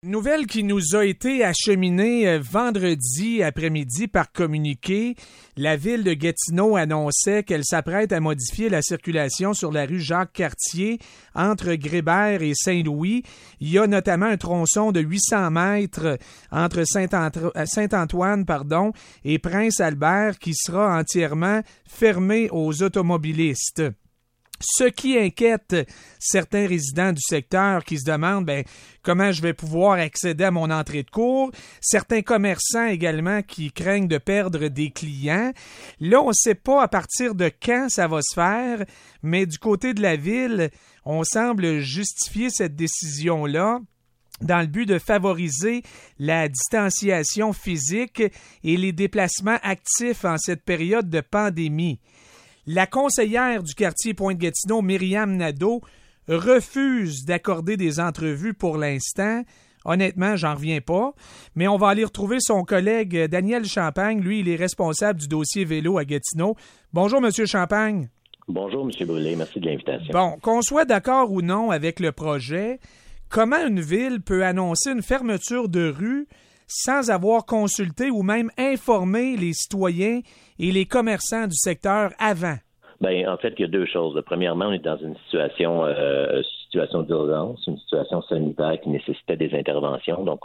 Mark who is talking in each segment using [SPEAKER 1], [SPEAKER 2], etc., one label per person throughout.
[SPEAKER 1] Nouvelle qui nous a été acheminée vendredi après-midi par communiqué. La ville de Gatineau annonçait qu'elle s'apprête à modifier la circulation sur la rue Jacques-Cartier entre Grébert et Saint-Louis. Il y a notamment un tronçon de 800 mètres entre Saint-Antoine et Prince-Albert qui sera entièrement fermé aux automobilistes. Ce qui inquiète certains résidents du secteur qui se demandent comment je vais pouvoir accéder à mon entrée de cours. Certains commerçants également qui craignent de perdre des clients. Là, on ne sait pas à partir de quand ça va se faire, mais du côté de la ville, on semble justifier cette décision-là dans le but de favoriser la distanciation physique et les déplacements actifs en cette période de pandémie. La conseillère du quartier Pointe-Gatineau, Myriam Nadeau, refuse d'accorder des entrevues pour l'instant. Honnêtement, j'en reviens pas. Mais on va aller retrouver son collègue Daniel Champagne. Lui, il est responsable du dossier vélo à Gatineau. Bonjour, M. Champagne.
[SPEAKER 2] Bonjour, M. Brûlé. Merci de l'invitation.
[SPEAKER 1] Bon, qu'on soit d'accord ou non avec le projet, comment une ville peut annoncer une fermeture de rue sans avoir consulté ou même informé les citoyens et les commerçants du secteur avant?
[SPEAKER 2] En fait, il y a deux choses. Premièrement, on est dans une situation d'urgence, une situation sanitaire qui nécessitait des interventions. Donc,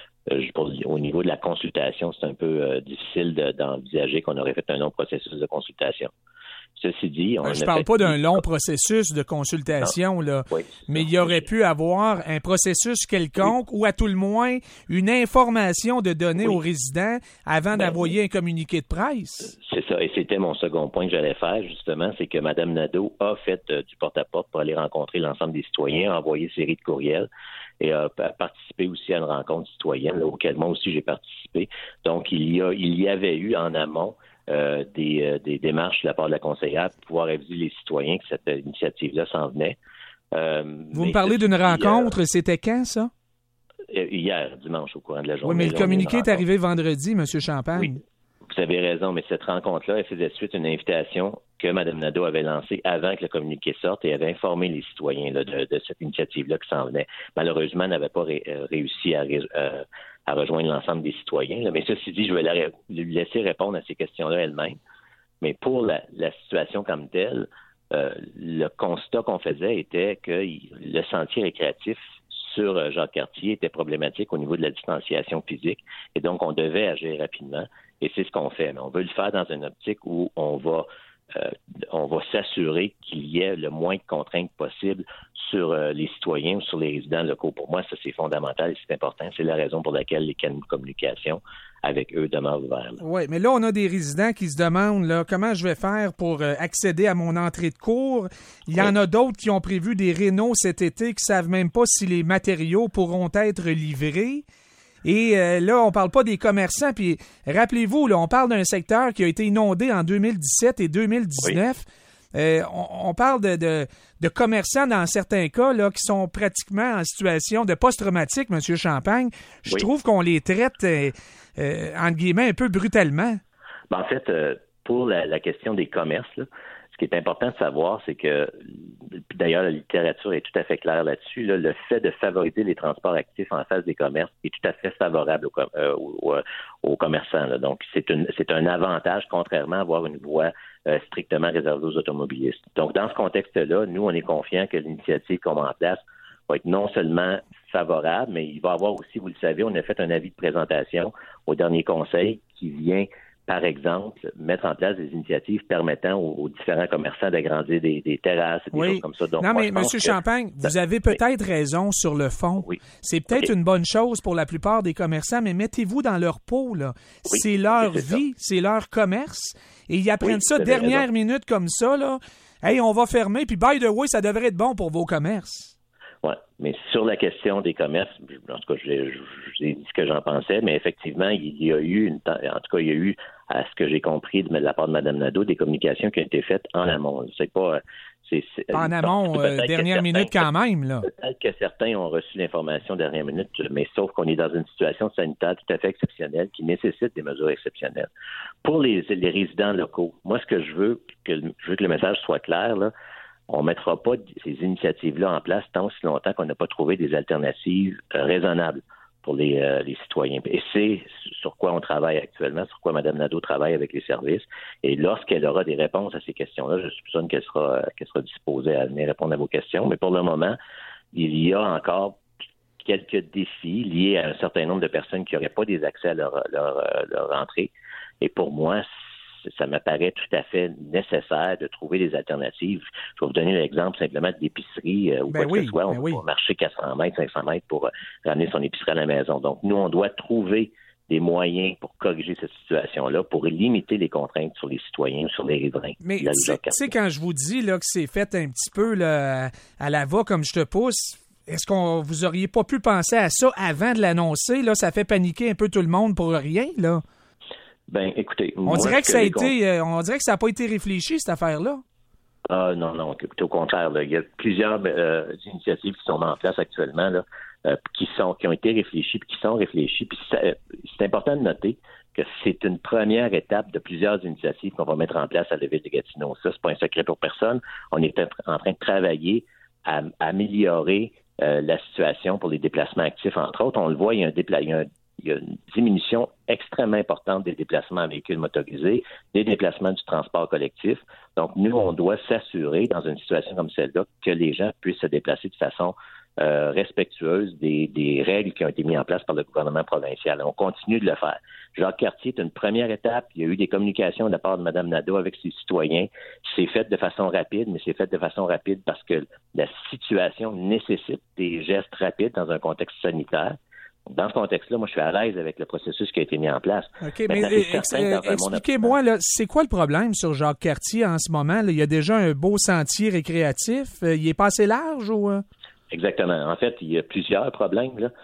[SPEAKER 2] au niveau de la consultation, c'est un peu difficile d'envisager qu'on aurait fait un long processus de consultation. Ceci dit,
[SPEAKER 1] je ne parle pas d'un long processus de consultation, là, mais il y aurait pu avoir un processus quelconque ou à tout le moins une information de donner aux résidents avant d'envoyer un communiqué de presse.
[SPEAKER 2] C'est ça, et c'était mon second point que j'allais faire, justement, c'est que Mme Nadeau a fait du porte-à-porte pour aller rencontrer l'ensemble des citoyens, a envoyé une série de courriels et a participé aussi à une rencontre citoyenne, là, auquel moi aussi j'ai participé. Donc, il y avait eu en amont des démarches de la part de la conseillère pour pouvoir aviser les citoyens que cette initiative-là s'en venait.
[SPEAKER 1] Vous me parlez d'une rencontre, c'était quand, ça?
[SPEAKER 2] Hier, dimanche, au courant de la journée.
[SPEAKER 1] Oui, mais le communiqué est arrivé vendredi, M. Champagne.
[SPEAKER 2] Oui, vous avez raison, mais cette rencontre-là, elle faisait suite à une invitation que Mme Nadeau avait lancée avant que le communiqué sorte et avait informé les citoyens là, de cette initiative-là qui s'en venait. Malheureusement, elle n'avait pas réussi à rejoindre l'ensemble des citoyens. Là. Mais ceci dit, je vais lui laisser répondre à ces questions-là elle-même. Mais pour la situation comme telle, le constat qu'on faisait était que le sentier récréatif sur Jacques-Cartier était problématique au niveau de la distanciation physique. Et donc, on devait agir rapidement. Et c'est ce qu'on fait. Mais on veut le faire dans une optique où on va s'assurer qu'il y ait le moins de contraintes possible sur les citoyens ou sur les résidents locaux. Pour moi, ça, c'est fondamental et c'est important. C'est la raison pour laquelle les canaux de communication avec eux demeurent ouverts.
[SPEAKER 1] Oui, mais là, on a des résidents qui se demandent là, comment je vais faire pour accéder à mon entrée de cours. Il y en a d'autres qui ont prévu des rénaux cet été qui ne savent même pas si les matériaux pourront être livrés. Et là, on parle pas des commerçants. Puis rappelez-vous, là, on parle d'un secteur qui a été inondé en 2017 et 2019. On parle de commerçants dans certains cas là, qui sont pratiquement en situation de post-traumatique, M. Champagne. Je trouve qu'on les traite, entre guillemets, un peu brutalement.
[SPEAKER 2] En fait, pour la question des commerces, là, ce qui est important de savoir, c'est que, d'ailleurs, la littérature est tout à fait claire là-dessus, là, le fait de favoriser les transports actifs en face des commerces est tout à fait favorable aux commerçants. Là. Donc, c'est un avantage, contrairement à avoir une voie strictement réservée aux automobilistes. Donc, dans ce contexte-là, nous, on est confiants que l'initiative qu'on met en place va être non seulement favorable, mais il va y avoir aussi, vous le savez, on a fait un avis de présentation au dernier conseil qui vient, par exemple, mettre en place des initiatives permettant aux différents commerçants d'agrandir des terrasses et des choses comme ça. Donc,
[SPEAKER 1] non, mais M. Champagne, vous avez peut-être raison sur le fond. Oui. C'est peut-être une bonne chose pour la plupart des commerçants, mais mettez-vous dans leur peau. Là. Oui, c'est leur vie, c'est leur commerce. Et ils apprennent ça dernière minute comme ça. Là. Hey, on va fermer, puis by the way, ça devrait être bon pour vos commerces.
[SPEAKER 2] Oui, mais sur la question des commerces, en tout cas, j'ai dit ce que j'en pensais, mais effectivement, il y a eu, à ce que j'ai compris de la part de Mme Nadeau, des communications qui ont été faites en amont. C'est pas
[SPEAKER 1] en amont, dernière minute quand même, là.
[SPEAKER 2] Peut-être que certains ont reçu l'information dernière minute, mais sauf qu'on est dans une situation sanitaire tout à fait exceptionnelle qui nécessite des mesures exceptionnelles. Pour les résidents locaux, moi, ce que je veux que le message soit clair, là, on ne mettra pas ces initiatives-là en place tant aussi longtemps qu'on n'a pas trouvé des alternatives raisonnables pour les citoyens. Et c'est sur quoi on travaille actuellement, sur quoi Mme Nadeau travaille avec les services. Et lorsqu'elle aura des réponses à ces questions-là, je soupçonne qu'elle sera disposée à venir répondre à vos questions. Mais pour le moment, il y a encore quelques défis liés à un certain nombre de personnes qui n'auraient pas des accès à leur entrée. Et pour moi, ça me paraît tout à fait nécessaire de trouver des alternatives. Je vais vous donner l'exemple simplement de l'épicerie ou quoi que ce soit. On va marcher 400 mètres, 500 mètres pour ramener son épicerie à la maison. Donc, nous, on doit trouver des moyens pour corriger cette situation-là, pour limiter les contraintes sur les citoyens, sur les riverains.
[SPEAKER 1] Mais tu sais, quand je vous dis là, que c'est fait un petit peu là, à la va comme je te pousse, est-ce qu'on vous auriez pas pu penser à ça avant de l'annoncer? Là, ça fait paniquer un peu tout le monde pour rien, là.
[SPEAKER 2] Ben, écoutez,
[SPEAKER 1] on dirait que ça n'a pas été réfléchi, cette affaire-là.
[SPEAKER 2] Ah non, écoutez, au contraire, là, il y a plusieurs initiatives qui sont en place actuellement, là, qui ont été réfléchies, puis qui sont réfléchies. Puis c'est important de noter que c'est une première étape de plusieurs initiatives qu'on va mettre en place à la Ville de Gatineau. Ça, c'est pas un secret pour personne. On est en train de travailler à améliorer la situation pour les déplacements actifs, entre autres. On le voit, il y a une diminution extrêmement importante des déplacements en véhicules motorisés, des déplacements du transport collectif. Donc, nous, on doit s'assurer, dans une situation comme celle-là, que les gens puissent se déplacer de façon respectueuse des règles qui ont été mises en place par le gouvernement provincial. On continue de le faire. Jacques Cartier est une première étape. Il y a eu des communications de la part de Mme Nadeau avec ses citoyens. C'est fait de façon rapide, mais c'est fait de façon rapide parce que la situation nécessite des gestes rapides dans un contexte sanitaire. Dans ce contexte-là, moi, je suis à l'aise avec le processus qui a été mis en place.
[SPEAKER 1] OK, mais expliquez-moi, là, c'est quoi le problème sur Jacques-Cartier en ce moment? Là? Il y a déjà un beau sentier récréatif. Il est pas assez large ou...
[SPEAKER 2] Exactement. En fait, il y a plusieurs problèmes, là.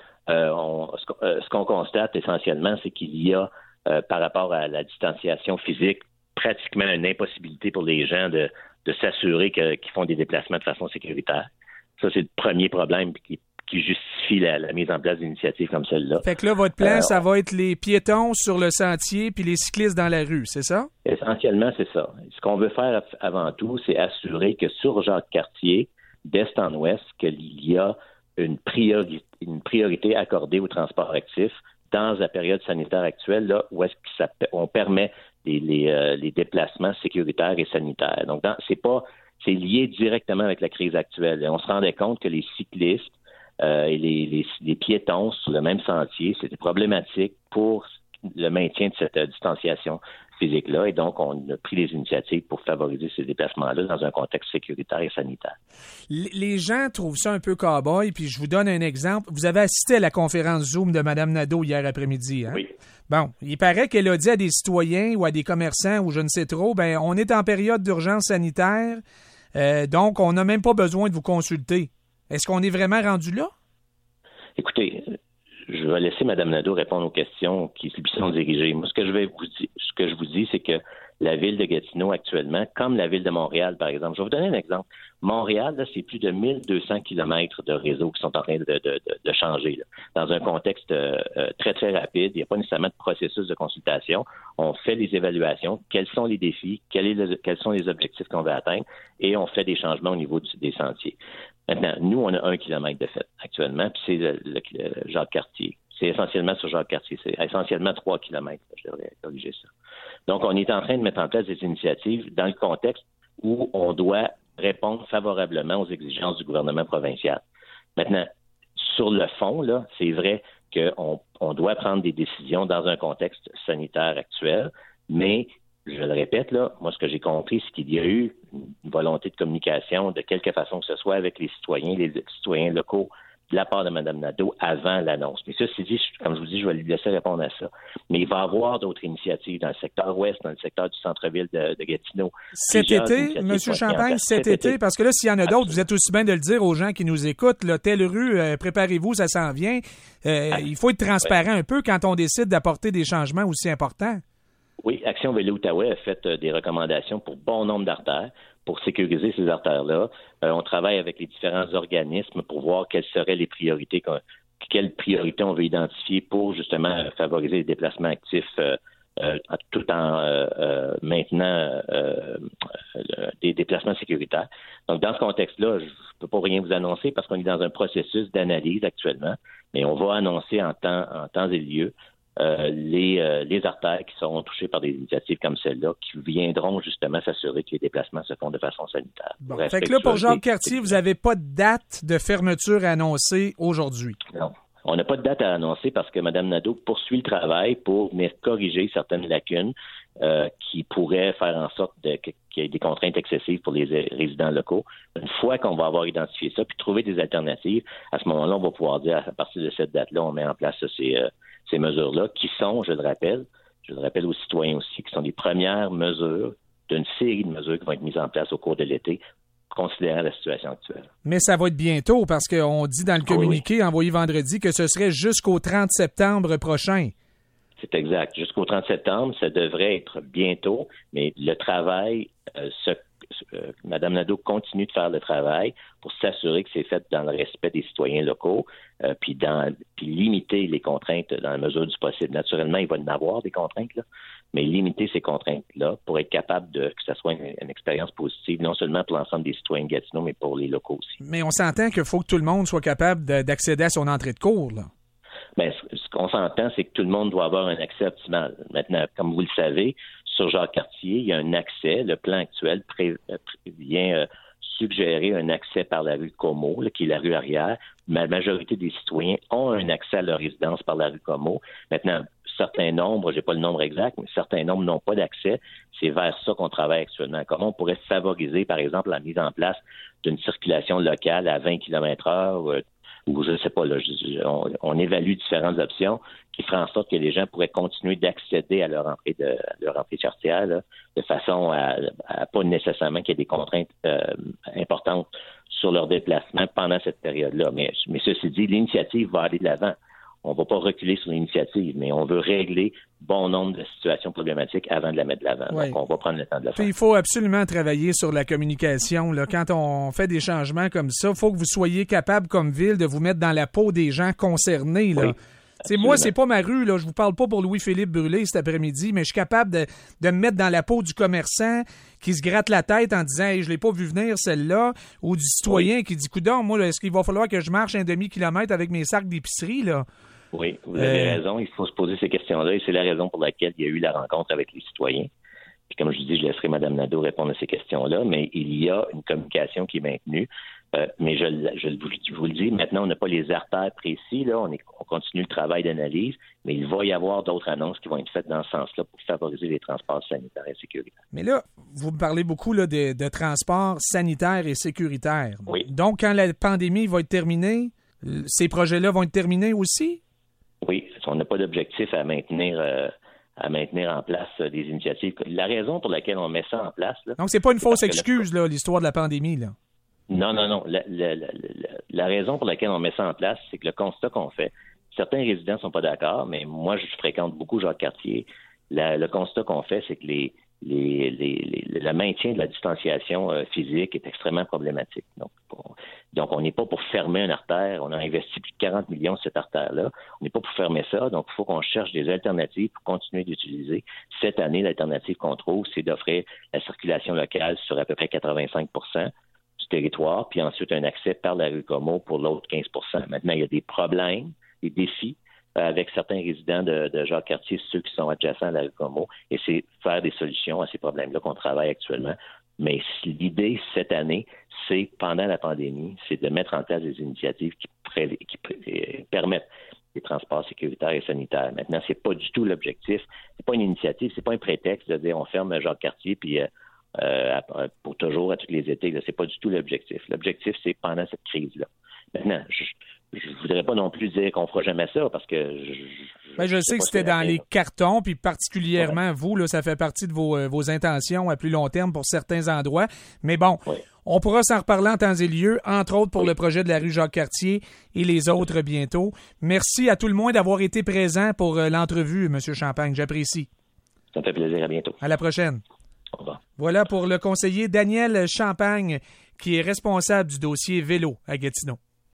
[SPEAKER 2] Ce qu'on constate essentiellement, c'est qu'il y a, par rapport à la distanciation physique, pratiquement une impossibilité pour les gens de s'assurer qu'ils font des déplacements de façon sécuritaire. Ça, c'est le premier problème qui justifie la mise en place d'initiatives comme celle-là.
[SPEAKER 1] Fait que là, votre plan, ça va être les piétons sur le sentier puis les cyclistes dans la rue, c'est ça?
[SPEAKER 2] Essentiellement, c'est ça. Ce qu'on veut faire avant tout, c'est assurer que sur Jacques-Cartier, d'est en ouest, qu'il y a une priorité accordée au transport actif dans la période sanitaire actuelle, là, où est-ce qu'on permet les déplacements sécuritaires et sanitaires. Donc, c'est lié directement avec la crise actuelle. Et on se rendait compte que les cyclistes et les piétons sur le même sentier, c'était problématique pour le maintien de cette distanciation physique-là. Et donc, on a pris des initiatives pour favoriser ces déplacements-là dans un contexte sécuritaire et sanitaire.
[SPEAKER 1] Les gens trouvent ça un peu cow-boy, puis je vous donne un exemple. Vous avez assisté à la conférence Zoom de Mme Nadeau hier après-midi, hein?
[SPEAKER 2] Oui.
[SPEAKER 1] Bon, il paraît qu'elle a dit à des citoyens ou à des commerçants ou je ne sais trop, on est en période d'urgence sanitaire, donc on n'a même pas besoin de vous consulter. Est-ce qu'on est vraiment rendu là?
[SPEAKER 2] Écoutez, je vais laisser Mme Nadeau répondre aux questions qui lui sont dirigées. Moi, ce que je vous dis, c'est que la ville de Gatineau actuellement, comme la ville de Montréal, par exemple, je vais vous donner un exemple. Montréal, là, c'est plus de 1200 kilomètres de réseau qui sont en train de changer. Là. Dans un contexte très, très rapide, il n'y a pas nécessairement de processus de consultation. On fait les évaluations, quels sont les défis, quels sont les objectifs qu'on veut atteindre, et on fait des changements au niveau des sentiers. Maintenant, nous, on a 1 kilomètre de fait actuellement, puis c'est le Jacques-Cartier. C'est essentiellement sur Jacques-Cartier. C'est essentiellement 3 kilomètres. Je devrais corriger ça. Donc, on est en train de mettre en place des initiatives dans le contexte où on doit répondre favorablement aux exigences du gouvernement provincial. Maintenant, sur le fond, là, c'est vrai qu'on doit prendre des décisions dans un contexte sanitaire actuel, mais je le répète, là, moi, ce que j'ai compris, c'est qu'il y a eu une volonté de communication de quelque façon que ce soit avec les citoyens locaux de la part de Mme Nadeau avant l'annonce. Mais ceci dit, comme je vous dis, je vais lui laisser répondre à ça. Mais il va y avoir d'autres initiatives dans le secteur ouest, dans le secteur du centre-ville de Gatineau.
[SPEAKER 1] Cet été, M. Champagne, cet été, parce que là, s'il y en a d'autres, vous êtes aussi bien de le dire aux gens qui nous écoutent, là, telle rue, préparez-vous, ça s'en vient. Il faut être transparent un peu quand on décide d'apporter des changements aussi importants.
[SPEAKER 2] Oui, Action Vélo Outaouais a fait des recommandations pour bon nombre d'artères, pour sécuriser ces artères-là. On travaille avec les différents organismes pour voir quelles seraient les priorités, quelles priorités on veut identifier pour justement favoriser les déplacements actifs tout en maintenant des déplacements sécuritaires. Donc, dans ce contexte-là, je ne peux pas rien vous annoncer parce qu'on est dans un processus d'analyse actuellement. Mais on va annoncer en temps et lieu les artères qui seront touchées par des initiatives comme celle-là, qui viendront justement s'assurer que les déplacements se font de façon sanitaire.
[SPEAKER 1] Bon. Fait que là, pour Jacques Cartier, vous n'avez pas de date de fermeture annoncée aujourd'hui?
[SPEAKER 2] Non. On n'a pas de date à annoncer parce que Mme Nadeau poursuit le travail pour venir corriger certaines lacunes qui pourraient faire en sorte qu'il y ait des contraintes excessives pour les résidents locaux. Une fois qu'on va avoir identifié ça, puis trouver des alternatives, à ce moment-là, on va pouvoir dire, à partir de cette date-là, on met en place ces mesures-là, qui sont, je le rappelle aux citoyens aussi, qui sont les premières mesures d'une série de mesures qui vont être mises en place au cours de l'été, considérant la situation actuelle.
[SPEAKER 1] Mais ça va être bientôt, parce qu'on dit dans le communiqué envoyé vendredi que ce serait jusqu'au 30 septembre prochain.
[SPEAKER 2] C'est exact. Jusqu'au 30 septembre, ça devrait être bientôt, mais le travail, Mme Nadeau continue de faire le travail pour s'assurer que c'est fait dans le respect des citoyens locaux, puis limiter les contraintes dans la mesure du possible. Naturellement, il va y en avoir des contraintes, là, mais limiter ces contraintes-là pour être capable que ça soit une expérience positive, non seulement pour l'ensemble des citoyens de Gatineau, mais pour les locaux aussi.
[SPEAKER 1] Mais on s'entend qu'il faut que tout le monde soit capable d'accéder à son entrée de cours, là.
[SPEAKER 2] Bien, ce qu'on s'entend, c'est que tout le monde doit avoir un accès optimal. Maintenant, comme vous le savez, sur Jacques Cartier, il y a un accès. Le plan actuel vient suggérer un accès par la rue Comeau, qui est la rue arrière. La majorité des citoyens ont un accès à leur résidence par la rue Comeau. Maintenant, certains nombres, j'ai pas le nombre exact, mais certains nombres n'ont pas d'accès. C'est vers ça qu'on travaille actuellement. Comment on pourrait favoriser, par exemple, la mise en place d'une circulation locale à 20 km/h ou je ne sais pas, là, on évalue différentes options qui feraient en sorte que les gens pourraient continuer d'accéder à leur entrée tertiaire là, de façon à pas nécessairement qu'il y ait des contraintes importantes sur leur déplacement pendant cette période-là. Mais ceci dit, l'initiative va aller de l'avant. On ne va pas reculer sur l'initiative, mais on veut régler bon nombre de situations problématiques avant de la mettre de l'avant. Oui. Donc, on va prendre le temps de le faire.
[SPEAKER 1] Il faut absolument travailler sur la communication. Là. Quand on fait des changements comme ça, il faut que vous soyez capable, comme ville, de vous mettre dans la peau des gens concernés. Là. Oui, moi, c'est pas ma rue. Là. Je vous parle pas pour Louis-Philippe Brûlé cet après-midi, mais je suis capable de me mettre dans la peau du commerçant qui se gratte la tête en disant hey, « je l'ai pas vu venir, celle-là », ou du citoyen qui dit « coudonc, moi, là, est-ce qu'il va falloir que je marche un demi-kilomètre avec mes sacs d'épicerie? » là.
[SPEAKER 2] Oui, vous avez raison. Il faut se poser ces questions-là et c'est la raison pour laquelle il y a eu la rencontre avec les citoyens. Puis comme je dis, je laisserai Mme Nadeau répondre à ces questions-là, mais il y a une communication qui est maintenue. Mais je vous le dis, maintenant, on n'a pas les artères précis. Là, on continue le travail d'analyse, mais il va y avoir d'autres annonces qui vont être faites dans ce sens-là pour favoriser les transports sanitaires et sécuritaires.
[SPEAKER 1] Mais là, vous me parlez beaucoup là, de transports sanitaires et sécuritaires.
[SPEAKER 2] Oui.
[SPEAKER 1] Donc, quand la pandémie va être terminée, ces projets-là vont être terminés aussi?
[SPEAKER 2] Oui, on n'a pas d'objectif à maintenir en place des initiatives. La raison pour laquelle on met ça en place... Là,
[SPEAKER 1] donc, c'est pas une fausse excuse, là, l'histoire de la pandémie, là?
[SPEAKER 2] Non. La raison pour laquelle on met ça en place, c'est que le constat qu'on fait, certains résidents ne sont pas d'accord, mais moi, je fréquente beaucoup Jacques Cartier. Le constat qu'on fait, c'est que le maintien de la distanciation physique est extrêmement problématique. Donc, on n'est pas pour fermer une artère. On a investi plus de 40 millions sur cette artère-là. On n'est pas pour fermer ça. Donc, il faut qu'on cherche des alternatives pour continuer d'utiliser. Cette année, l'alternative qu'on trouve, c'est d'offrir la circulation locale sur à peu près 85 % du territoire, puis ensuite un accès par la rue Comeau pour l'autre 15 %. Maintenant, il y a des problèmes, des défis avec certains résidents de Jacques Cartier, ceux qui sont adjacents à la rue Comeau, et c'est faire des solutions à ces problèmes-là qu'on travaille actuellement. Mais l'idée, cette année, c'est, pendant la pandémie, c'est de mettre en place des initiatives qui permettent des transports sécuritaires et sanitaires. Maintenant, c'est pas du tout l'objectif. C'est pas une initiative, c'est pas un prétexte de dire on ferme Jacques Cartier puis pour toujours à tous les étés. Là, c'est pas du tout l'objectif. L'objectif, c'est pendant cette crise-là. Maintenant, je voudrais pas non plus dire qu'on fera jamais ça parce que
[SPEAKER 1] je sais que c'était dans les cartons, puis particulièrement vous, là, ça fait partie de vos intentions à plus long terme pour certains endroits. Mais bon, on pourra s'en reparler en temps et lieu, entre autres pour le projet de la rue Jacques-Cartier et les autres bientôt. Merci à tout le monde d'avoir été présent pour l'entrevue, M. Champagne. J'apprécie.
[SPEAKER 2] Ça me fait plaisir. À bientôt.
[SPEAKER 1] À la prochaine.
[SPEAKER 2] Au revoir.
[SPEAKER 1] Voilà pour le conseiller Daniel Champagne, qui est responsable du dossier vélo à Gatineau.